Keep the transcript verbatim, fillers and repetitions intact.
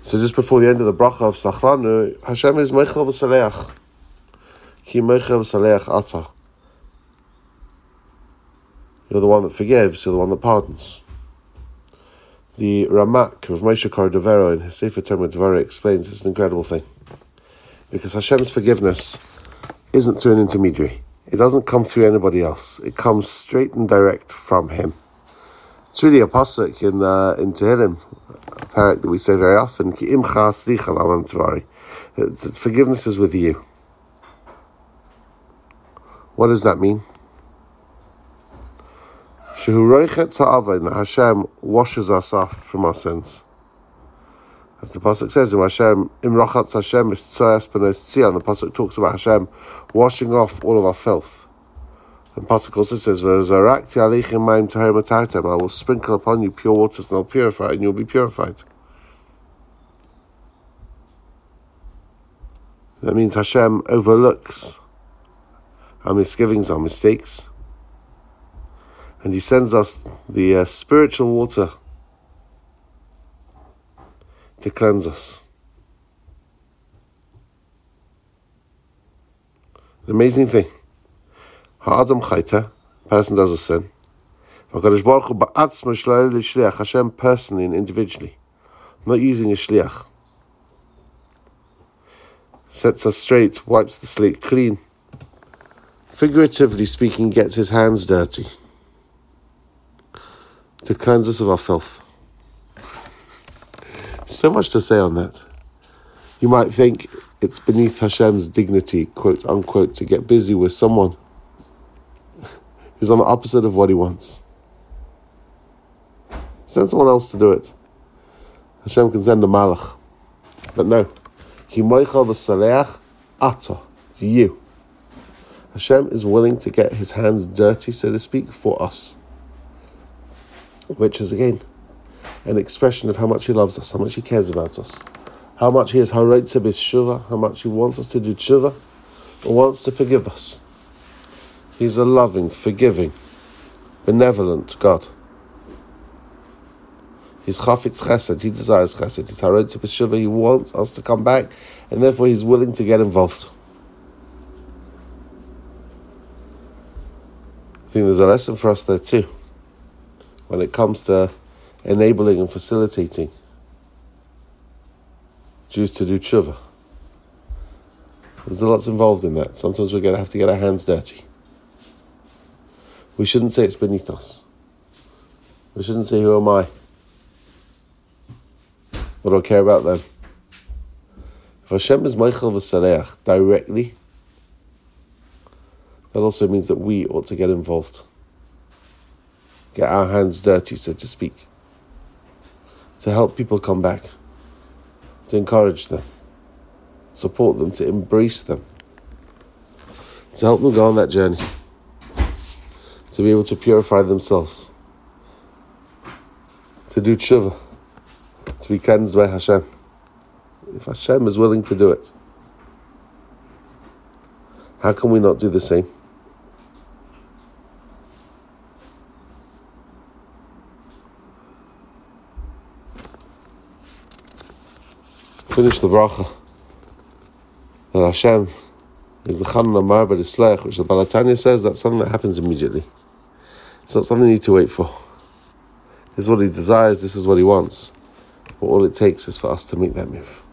So just before the end of the bracha of Sachlanu, Hashem is Meichel v'Saleach. Ki Meichel v'Saleach Ata. You're the one that forgives, you're the one that pardons. The Ramak of Moshe Cordovero in his Sefer Talmud Devarim explains it's an incredible thing. Because Hashem's forgiveness isn't through an intermediary. It doesn't come through anybody else. It comes straight and direct from Him. It's really a pasuk in uh, in Tehillim, a parak that we say very often. Ki imcha slicha l'amam tvari. Forgiveness is with you. What does that mean? Shehu roichet ha'avon. Hashem washes us off from our sins. As the pasuk says in Hashem, Imrachatz Hashem is tzoyas b'nos tzion. The pasuk talks about Hashem washing off all of our filth. And pasuk also says, "V'zarakti aleichem mayim taharim atartem." I will sprinkle upon you pure waters, and I'll purify, and you'll be purified. That means Hashem overlooks our misgivings, our mistakes, and He sends us the uh, spiritual water to cleanse us. An amazing thing. Ha'adam chayta, person does a sin. HaKadosh Baruch Hu ba'atzmo shlo'el l'shliach, Hashem personally and individually, not using a shliach, sets us straight, wipes the slate clean. Figuratively speaking, gets His hands dirty to cleanse us of our filth. So much to say on that. You might think it's beneath Hashem's dignity, quote unquote, to get busy with someone who's on the opposite of what He wants. Send someone else to do it. Hashem can send a malach. But no. Ki moichel v'saleach ata. It's you. Hashem is willing to get His hands dirty, so to speak, for us. Which is, again, an expression of how much He loves us, how much He cares about us, how much He is haroitze b'shuva, how much He wants us to do tshuva, or wants to forgive us. He's a loving, forgiving, benevolent God. He's chafetz chesed, He desires chesed, He's haroitze b'shuva, He wants us to come back, and therefore He's willing to get involved. I think there's a lesson for us there too, when it comes to enabling and facilitating Jews to do tshuva. There's a lot involved in that. Sometimes we're going to have to get our hands dirty. We shouldn't say it's beneath us. We shouldn't say, who am I? What do I care about them? If Hashem is Meichel v'Saleach directly, that also means that we ought to get involved. Get our hands dirty, so to speak. To help people come back. To encourage them. Support them, to embrace them. To help them go on that journey. To be able to purify themselves. To do tshuva. To be cleansed by Hashem. If Hashem is willing to do it, how can we not do the same? Finish the bracha that Hashem is the Chanan Amar B'Dislech, which the Baal HaTanya says that's something that happens immediately. It's not something you need to wait for. This is what He desires, this is what He wants. But all it takes is for us to make that move.